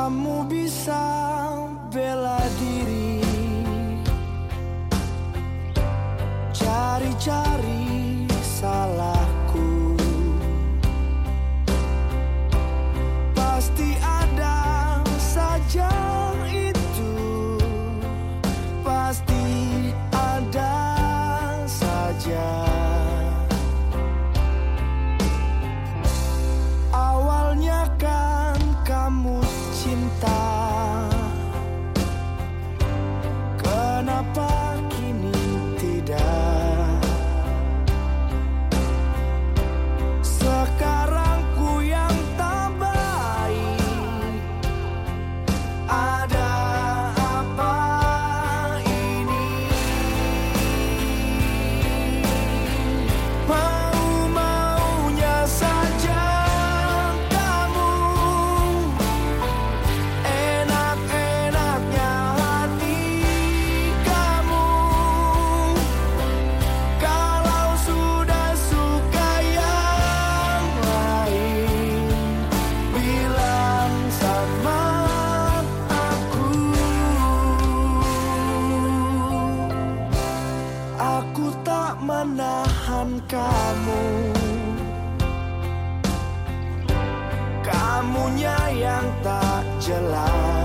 kamu bisa bela diri, cari-cari salahku. Pasti ada saja itu, pasti ada saja. Awalnya kan kamu cinta, kenapa kini tidak? Sekarang ku yang tak baik, ada apa ini? Mau-maunya saja kamu, enak-enaknya hati kamu. Kalau sudah suka yang lain, bilang sama aku. Aku tak menahan kamu, kamunya yang tak jelas.